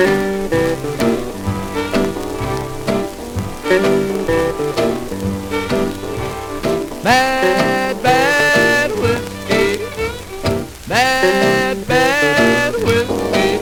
Bad, bad whiskey, bad, bad whiskey,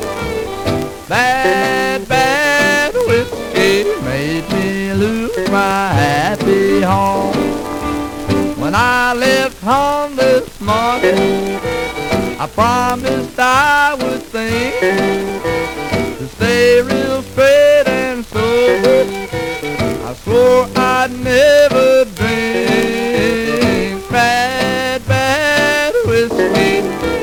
bad, bad whiskey made me lose my happy home. When I left home this morning, I promised I would think to stay real straight and sober. I swore I'd never drink. Bad, bad whiskey,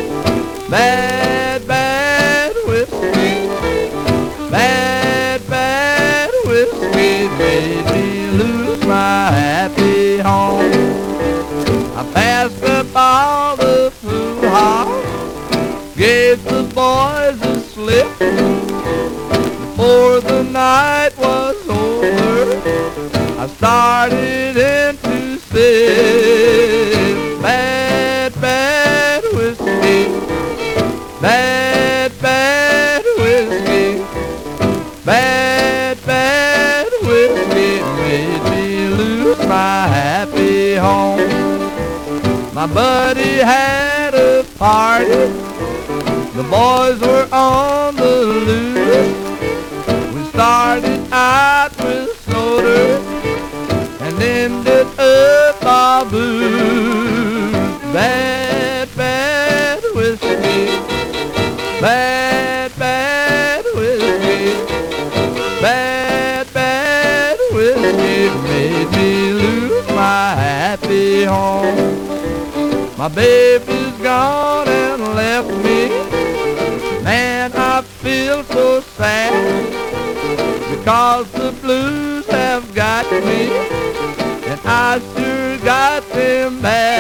bad, bad whiskey, bad, bad whiskey made me lose my happy home. I passed up all the hoo-ha, gave the boys a slip. Before the night was over, I started in to sip. Bad, bad whiskey, bad, bad whiskey, bad, bad whiskey made me lose my happy home. My buddy had a party, the boys were on the loose. We started out with soda and ended up our booze. Bad, bad whiskey, bad, bad whiskey, bad, bad whiskey made me lose my happy home. My baby's gone and left me. Man, I feel so sad, because the blues have got me, and I sure got them bad.